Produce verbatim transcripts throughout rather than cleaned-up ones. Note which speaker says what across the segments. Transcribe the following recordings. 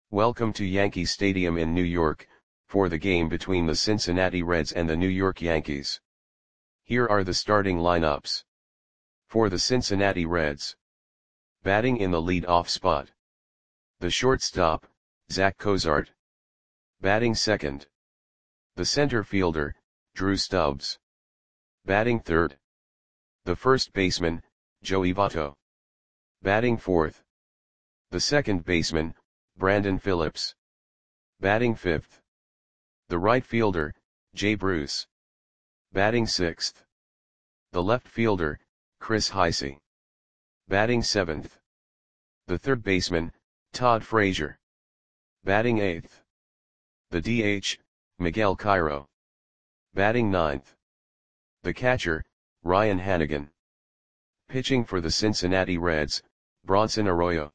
Speaker 1: Welcome to Yankee Stadium in New York, for the game between the Cincinnati Reds and the New York Yankees. Here are the starting lineups. For the Cincinnati Reds. Batting in the lead-off spot. The shortstop, Zach Cozart. Batting second. The center fielder, Drew Stubbs. Batting third. The first baseman, Joey Votto. Batting fourth. The second baseman, Brandon Phillips. Batting fifth. The right fielder, Jay Bruce. Batting sixth. The left fielder, Chris Heisey. Batting seventh. The third baseman, Todd Frazier. Batting eighth. The D H, Miguel Cairo. Batting ninth. The catcher, Ryan Hanigan. Pitching for the Cincinnati Reds, Bronson Arroyo.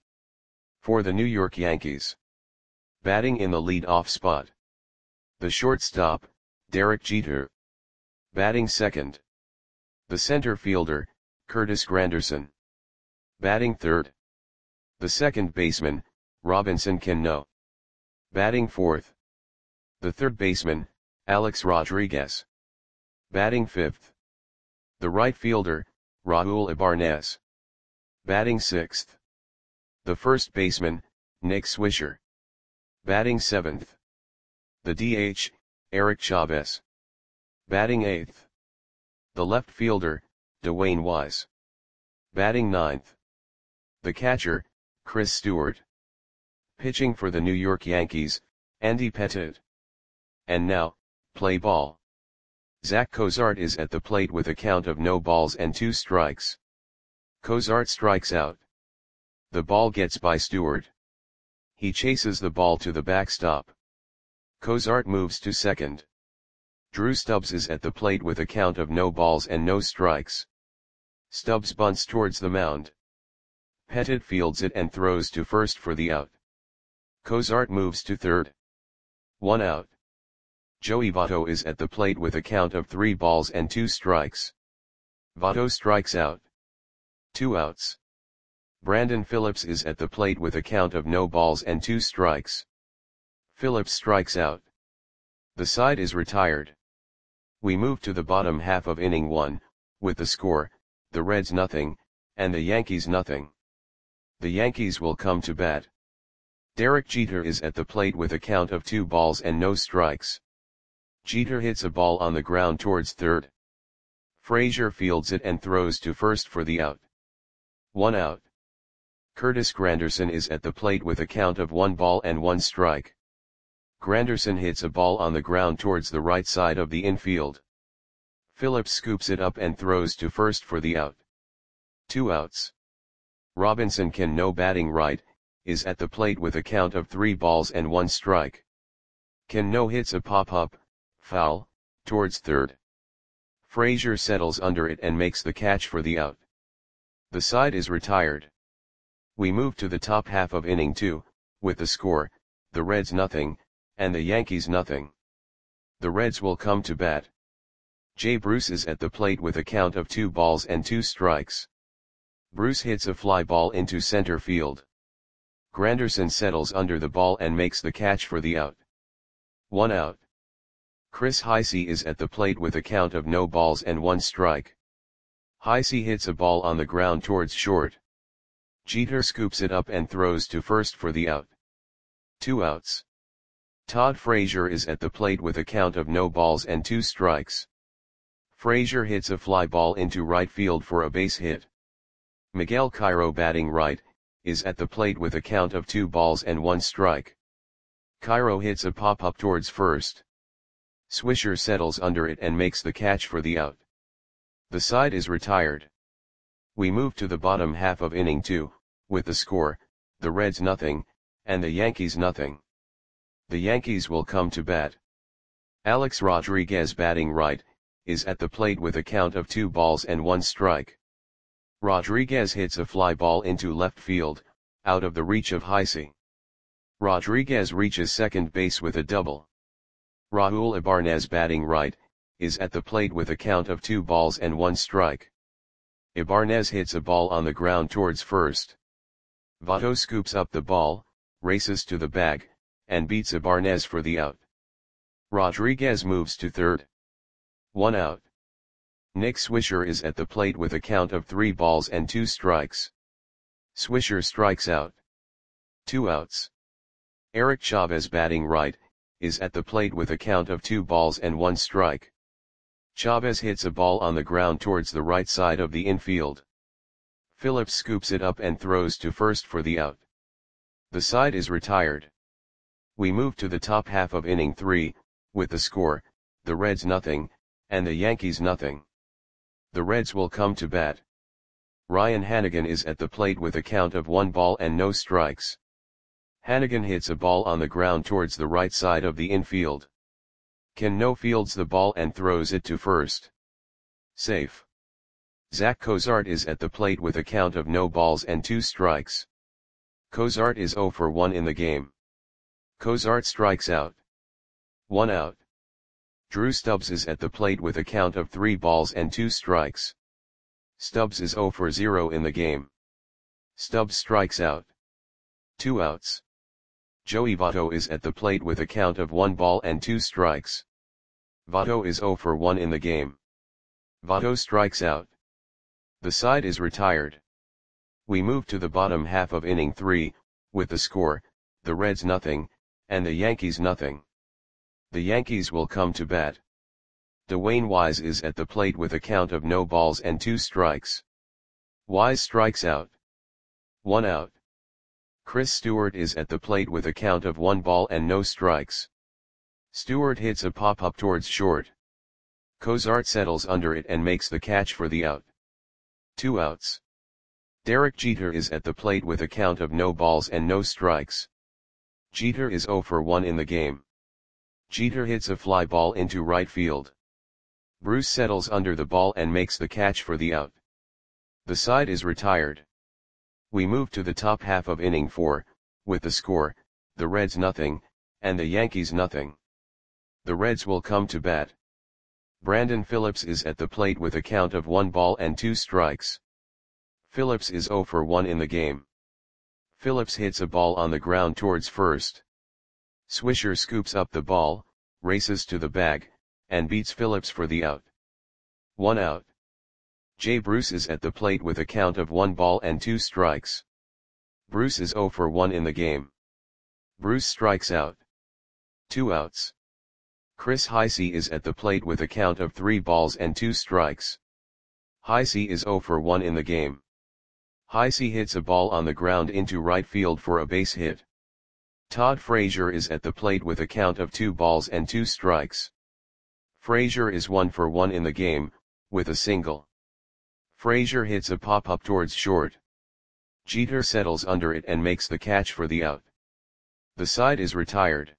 Speaker 1: For the New York Yankees. Batting in the lead-off spot. The shortstop, Derek Jeter. Batting second. The center fielder, Curtis Granderson. Batting third. The second baseman, Robinson Cano. Batting fourth. The third baseman, Alex Rodriguez. Batting fifth. The right fielder, Raul Ibanez. Batting sixth. The first baseman, Nick Swisher. Batting seventh. The D H, Eric Chavez. Batting eighth. The left fielder, Dwayne Wise. Batting ninth. The catcher, Chris Stewart. Pitching for the New York Yankees, Andy Pettitte. And now, play ball. Zach Cozart is at the plate with a count of no balls and two strikes. Cozart strikes out. The ball gets by Stewart. He chases the ball to the backstop. Cozart moves to second. Drew Stubbs is at the plate with a count of no balls and no strikes. Stubbs bunts towards the mound. Pettitte fields it and throws to first for the out. Cozart moves to third. One out. Joey Votto is at the plate with a count of three balls and two strikes. Votto strikes out. Two outs. Brandon Phillips is at the plate with a count of no balls and two strikes. Phillips strikes out. The side is retired. We move to the bottom half of inning one, with the score, the Reds nothing, and the Yankees nothing. The Yankees will come to bat. Derek Jeter is at the plate with a count of two balls and no strikes. Jeter hits a ball on the ground towards third. Frazier fields it and throws to first for the out. One out. Curtis Granderson is at the plate with a count of one ball and one strike. Granderson hits a ball on the ground towards the right side of the infield. Phillips scoops it up and throws to first for the out. Two outs. Robinson Cano, batting right, is at the plate with a count of three balls and one strike. Cano hits a pop-up, foul, towards third. Frazier settles under it and makes the catch for the out. The side is retired. We move to the top half of inning two, with the score, the Reds nothing, and the Yankees nothing. The Reds will come to bat. Jay Bruce is at the plate with a count of two balls and two strikes. Bruce hits a fly ball into center field. Granderson settles under the ball and makes the catch for the out. One out. Chris Heisey is at the plate with a count of no balls and one strike. Heisey hits a ball on the ground towards short. Jeter scoops it up and throws to first for the out. Two outs. Todd Frazier is at the plate with a count of no balls and two strikes. Frazier hits a fly ball into right field for a base hit. Miguel Cairo, batting right, is at the plate with a count of two balls and one strike. Cairo hits a pop-up towards first. Swisher settles under it and makes the catch for the out. The side is retired. We move to the bottom half of inning two, with the score, the Reds nothing, and the Yankees nothing. The Yankees will come to bat. Alex Rodriguez, batting right, is at the plate with a count of two balls and one strike. Rodriguez hits a fly ball into left field, out of the reach of Heisey. Rodriguez reaches second base with a double. Raul Ibanez, batting right, is at the plate with a count of two balls and one strike. Ibanez hits a ball on the ground towards first. Votto scoops up the ball, races to the bag, and beats Ibanez for the out. Rodriguez moves to third. One out. Nick Swisher is at the plate with a count of three balls and two strikes. Swisher strikes out. Two outs. Eric Chavez, batting right, is at the plate with a count of two balls and one strike. Chavez hits a ball on the ground towards the right side of the infield. Phillips scoops it up and throws to first for the out. The side is retired. We move to the top half of inning three, with the score, the Reds nothing, and the Yankees nothing. The Reds will come to bat. Ryan Hanigan is at the plate with a count of one ball and no strikes. Hanigan hits a ball on the ground towards the right side of the infield. Cano fields the ball and throws it to first. Safe. Zach Cozart is at the plate with a count of no balls and two strikes. Cozart is zero for one in the game. Cozart strikes out. One out. Drew Stubbs is at the plate with a count of three balls and two strikes. Stubbs is zero for zero in the game. Stubbs strikes out. Two outs. Joey Votto is at the plate with a count of one ball and two strikes. Votto is zero for one in the game. Votto strikes out. The side is retired. We move to the bottom half of inning three, with the score, the Reds nothing, and the Yankees nothing. The Yankees will come to bat. Dwayne Wise is at the plate with a count of no balls and two strikes. Wise strikes out. One out. Chris Stewart is at the plate with a count of one ball and no strikes. Stewart hits a pop-up towards short. Cozart settles under it and makes the catch for the out. Two outs. Derek Jeter is at the plate with a count of no balls and no strikes. Jeter is zero for one in the game. Jeter hits a fly ball into right field. Bruce settles under the ball and makes the catch for the out. The side is retired. We move to the top half of inning four, with the score, the Reds nothing, and the Yankees nothing. The Reds will come to bat. Brandon Phillips is at the plate with a count of one ball and two strikes. Phillips is zero for one in the game. Phillips hits a ball on the ground towards first. Swisher scoops up the ball, races to the bag, and beats Phillips for the out. One out. Jay Bruce is at the plate with a count of one ball and two strikes. Bruce is zero for one in the game. Bruce strikes out. Two outs. Chris Heisey is at the plate with a count of three balls and two strikes. Heisey is zero for one in the game. Heisey hits a ball on the ground into right field for a base hit. Todd Frazier is at the plate with a count of two balls and two strikes. Frazier is one for one in the game, with a single. Frazier hits a pop-up towards short. Jeter settles under it and makes the catch for the out. The side is retired.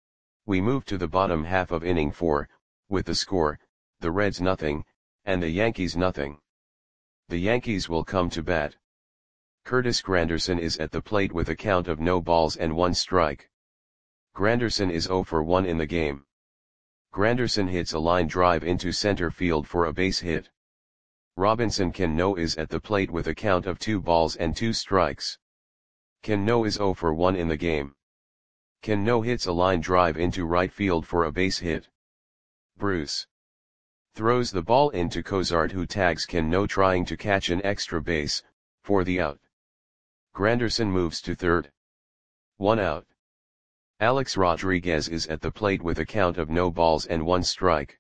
Speaker 1: We move to the bottom half of inning four, with the score, the Reds nothing, and the Yankees nothing. The Yankees will come to bat. Curtis Granderson is at the plate with a count of no balls and one strike. Granderson is zero for one in the game. Granderson hits a line drive into center field for a base hit. Robinson Cano is at the plate with a count of two balls and two strikes. Cano is zero for one in the game. Cano hits a line drive into right field for a base hit. Bruce throws the ball into Cozart, who tags Cano trying to catch an extra base, for the out. Granderson moves to third. One out. Alex Rodriguez is at the plate with a count of no balls and one strike.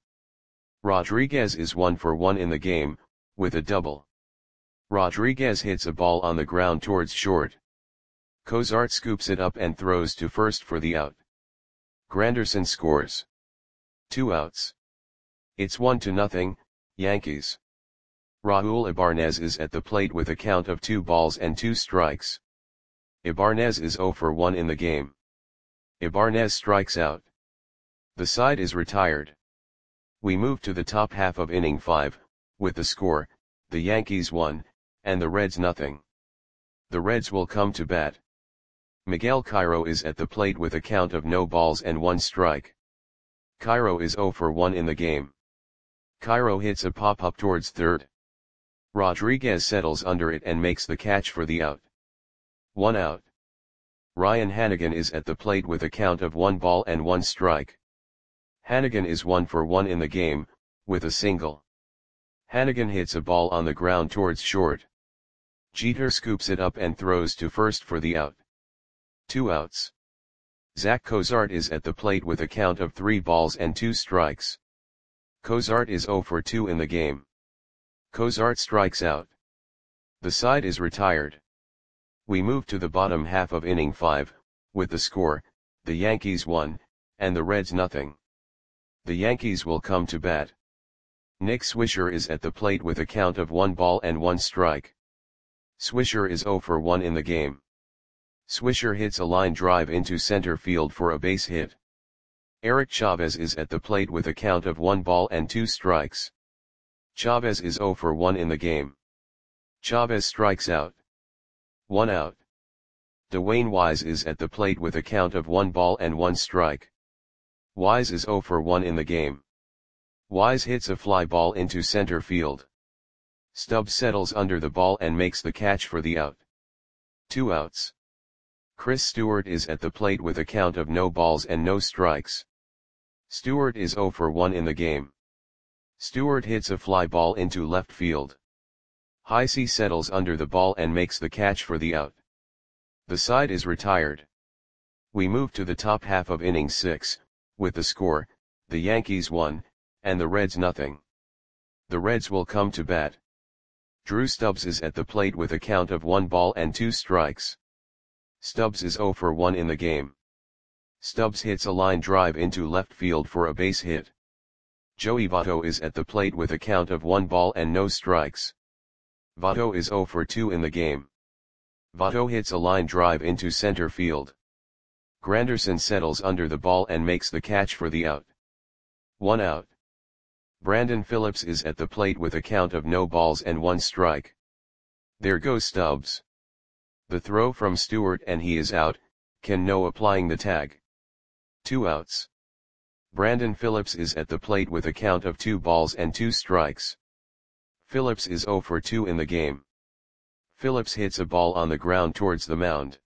Speaker 1: Rodriguez is one for one in the game, with a double. Rodriguez hits a ball on the ground towards short. Cozart scoops it up and throws to first for the out. Granderson scores. Two outs. It's one to nothing, Yankees. Raul Ibanez is at the plate with a count of two balls and two strikes. Ibanez is zero for one in the game. Ibanez strikes out. The side is retired. We move to the top half of inning five, with the score, the Yankees one, and the Reds nothing. The Reds will come to bat. Miguel Cairo is at the plate with a count of no balls and one strike. Cairo is zero for one in the game. Cairo hits a pop-up towards third. Rodriguez settles under it and makes the catch for the out. One out. Ryan Hanigan is at the plate with a count of one ball and one strike. Hanigan is one for one in the game, with a single. Hanigan hits a ball on the ground towards short. Jeter scoops it up and throws to first for the out. Two outs. Zach Cozart is at the plate with a count of three balls and two strikes. Cozart is zero for two in the game. Cozart strikes out. The side is retired. We move to the bottom half of inning five, with the score, the Yankees one, and the Reds nothing. The Yankees will come to bat. Nick Swisher is at the plate with a count of one ball and one strike. Swisher is zero for one in the game. Swisher hits a line drive into center field for a base hit. Eric Chavez is at the plate with a count of one ball and two strikes. Chavez is zero for one in the game. Chavez strikes out. One out. Dwayne Wise is at the plate with a count of one ball and one strike. Wise is zero for one in the game. Wise hits a fly ball into center field. Stubbs settles under the ball and makes the catch for the out. Two outs. Chris Stewart is at the plate with a count of no balls and no strikes. Stewart is zero for one in the game. Stewart hits a fly ball into left field. Heisey settles under the ball and makes the catch for the out. The side is retired. We move to the top half of inning six, with the score, the Yankees one, and the Reds nothing. The Reds will come to bat. Drew Stubbs is at the plate with a count of one ball and two strikes. Stubbs is zero for one in the game. Stubbs hits a line drive into left field for a base hit. Joey Votto is at the plate with a count of one ball and no strikes. Votto is zero for two in the game. Votto hits a line drive into center field. Granderson settles under the ball and makes the catch for the out. One out. Brandon Phillips is at the plate with a count of no balls and one strike. There goes Stubbs. The throw from Stewart and he is out, Cano applying the tag. Two outs. Brandon Phillips is at the plate with a count of two balls and two strikes. Phillips is zero for two in the game. Phillips hits a ball on the ground towards the mound.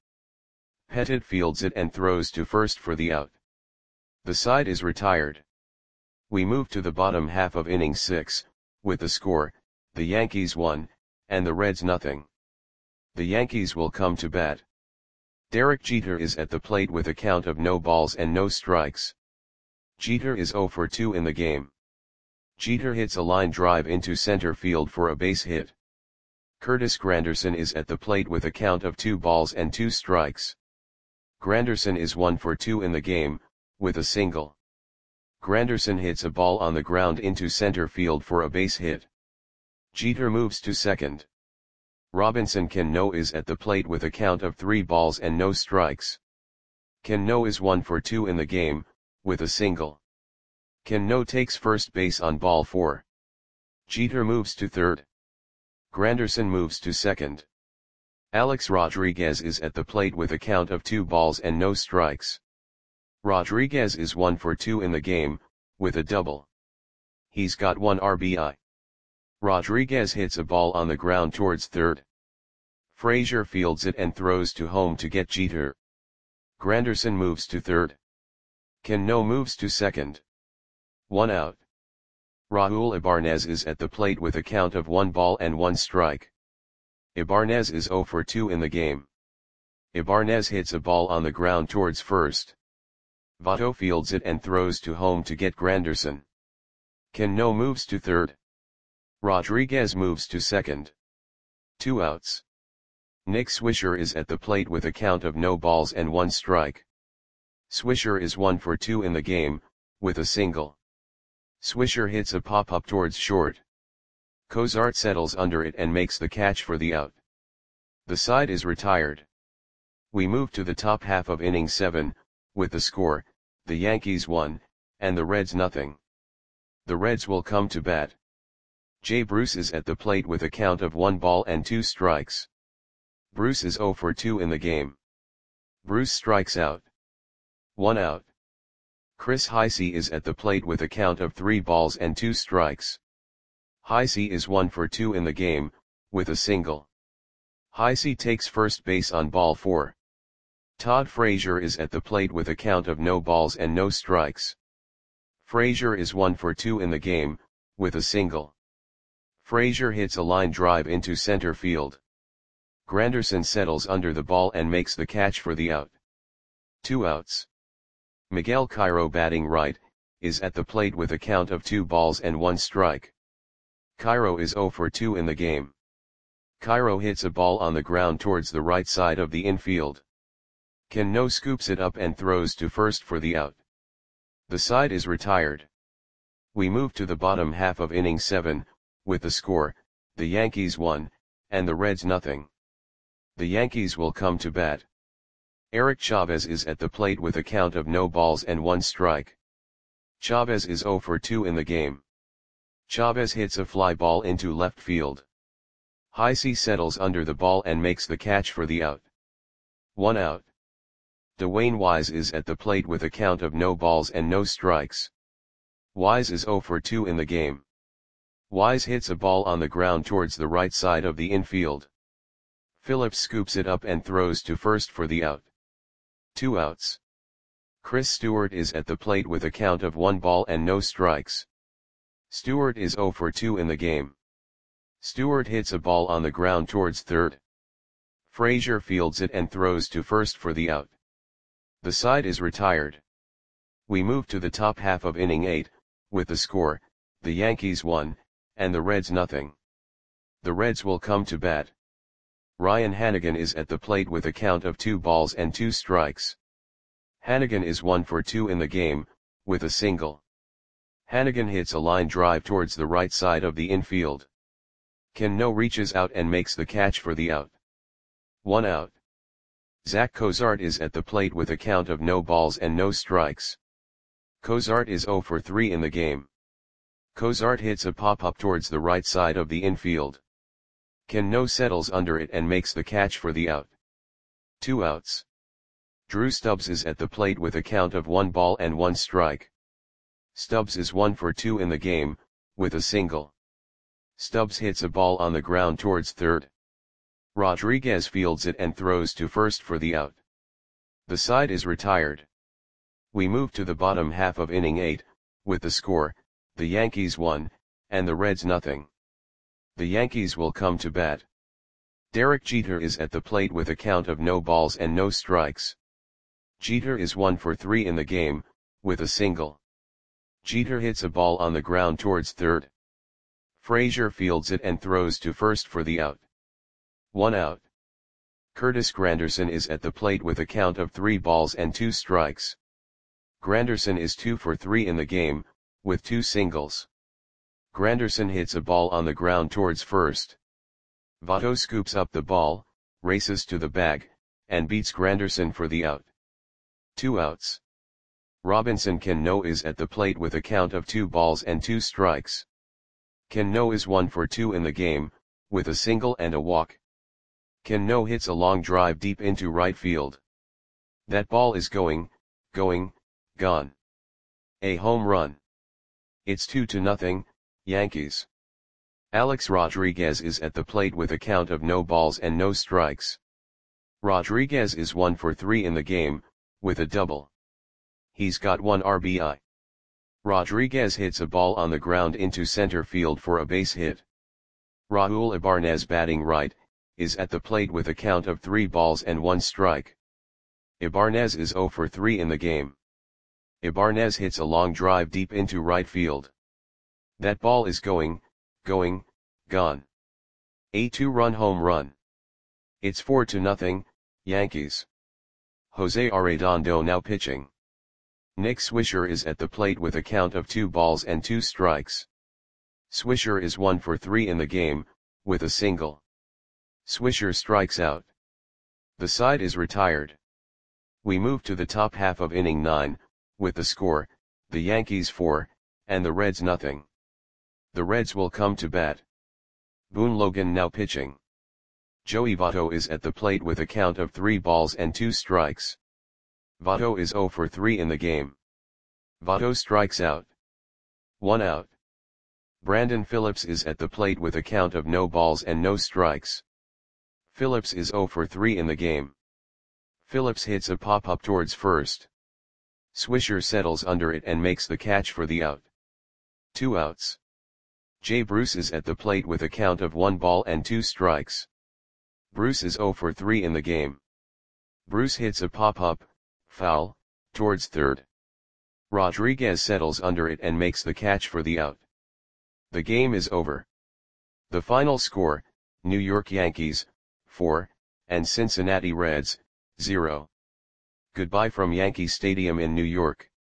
Speaker 1: Pettit fields it and throws to first for the out. The side is retired. We move to the bottom half of inning six, with the score, the Yankees one, and the Reds nothing. The Yankees will come to bat. Derek Jeter is at the plate with a count of no balls and no strikes. Jeter is zero for two in the game. Jeter hits a line drive into center field for a base hit. Curtis Granderson is at the plate with a count of two balls and two strikes. Granderson is one for two in the game, with a single. Granderson hits a ball on the ground into center field for a base hit. Jeter moves to second. Robinson Cano is at the plate with a count of three balls and no strikes. Cano is one for two in the game, with a single. Cano takes first base on ball four. Jeter moves to third. Granderson moves to second. Alex Rodriguez is at the plate with a count of two balls and no strikes. Rodriguez is one for two in the game, with a double. He's got one R B I. Rodriguez hits a ball on the ground towards third. Frazier fields it and throws to home to get Jeter. Granderson moves to third. Cano moves to second. One out. Raul Ibanez is at the plate with a count of one ball and one strike. Ibanez is zero for two in the game. Ibanez hits a ball on the ground towards first. Votto fields it and throws to home to get Granderson. Cano moves to third. Rodriguez moves to second. Two outs. Nick Swisher is at the plate with a count of no balls and one strike. Swisher is one for two in the game, with a single. Swisher hits a pop-up towards short. Cozart settles under it and makes the catch for the out. The side is retired. We move to the top half of inning seven, with the score, the Yankees one, and the Reds nothing. The Reds will come to bat. Jay Bruce is at the plate with a count of one ball and two strikes. Bruce is zero for two in the game. Bruce strikes out. One out. Chris Heisey is at the plate with a count of three balls and two strikes. Heisey is one for two in the game, with a single. Heisey takes first base on ball four. Todd Frazier is at the plate with a count of no balls and no strikes. Frazier is one for two in the game, with a single. Frazier hits a line drive into center field. Granderson settles under the ball and makes the catch for the out. Two outs. Miguel Cairo, batting right, is at the plate with a count of two balls and one strike. Cairo is zero for two in the game. Cairo hits a ball on the ground towards the right side of the infield. Cano scoops it up and throws to first for the out. The side is retired. We move to the bottom half of inning seven, with the score, the Yankees one, and the Reds nothing. The Yankees will come to bat. Eric Chavez is at the plate with a count of no balls and one strike. Chavez is zero for two in the game. Chavez hits a fly ball into left field. Heisey settles under the ball and makes the catch for the out. One out. Dwayne Wise is at the plate with a count of no balls and no strikes. Wise is zero for two in the game. Wise hits a ball on the ground towards the right side of the infield. Phillips scoops it up and throws to first for the out. Two outs. Chris Stewart is at the plate with a count of one ball and no strikes. Stewart is zero for two in the game. Stewart hits a ball on the ground towards third. Frazier fields it and throws to first for the out. The side is retired. We move to the top half of inning eight, with the score, the Yankees one, and the Reds nothing. The Reds will come to bat. Ryan Hanigan is at the plate with a count of two balls and two strikes. Hanigan is one for two in the game, with a single. Hanigan hits a line drive towards the right side of the infield. Cano reaches out and makes the catch for the out. One out. Zach Cozart is at the plate with a count of no balls and no strikes. Cozart is zero for three in the game. Cozart hits a pop-up towards the right side of the infield. Cano settles under it and makes the catch for the out. Two outs. Drew Stubbs is at the plate with a count of one ball and one strike. Stubbs is one for two in the game, with a single. Stubbs hits a ball on the ground towards third. Rodriguez fields it and throws to first for the out. The side is retired. We move to the bottom half of inning eight, with the score, the Yankees one, and the Reds nothing. The Yankees will come to bat. Derek Jeter is at the plate with a count of no balls and no strikes. Jeter is one for three in the game, with a single. Jeter hits a ball on the ground towards third. Frazier fields it and throws to first for the out. One out. Curtis Granderson is at the plate with a count of three balls and two strikes. Granderson is two for three in the game, with two singles. Granderson hits a ball on the ground towards first. Votto scoops up the ball, races to the bag, and beats Granderson for the out. Two outs. Robinson Cano is at the plate with a count of two balls and two strikes. Cano is one for two in the game, with a single and a walk. Cano hits a long drive deep into right field. That ball is going, going, gone. A home run. It's two to nothing, Yankees. Alex Rodriguez is at the plate with a count of no balls and no strikes. Rodriguez is one for three in the game, with a double. He's got one R B I. Rodriguez hits a ball on the ground into center field for a base hit. Raul Ibanez, batting right, is at the plate with a count of three balls and one strike. Ibanez is zero for three in the game. Ibanez hits a long drive deep into right field. That ball is going, going, gone. A two-run home run. It's four to nothing, Yankees. Jose Arredondo now pitching. Nick Swisher is at the plate with a count of two balls and two strikes. Swisher is one for three in the game, with a single. Swisher strikes out. The side is retired. We move to the top half of inning nine, with the score, the Yankees four, and the Reds nothing. The Reds will come to bat. Boone Logan now pitching. Joey Votto is at the plate with a count of three balls and two strikes. Votto is zero for three in the game. Votto strikes out. One out. Brandon Phillips is at the plate with a count of no balls and no strikes. Phillips is zero for three in the game. Phillips hits a pop-up towards first. Swisher settles under it and makes the catch for the out. Two outs. Jay Bruce is at the plate with a count of one ball and two strikes. Bruce is oh for three in the game. Bruce hits a pop-up, foul, towards third. Rodriguez settles under it and makes the catch for the out. The game is over. The final score, New York Yankees, four, and Cincinnati Reds, zero. Goodbye from Yankee Stadium in New York.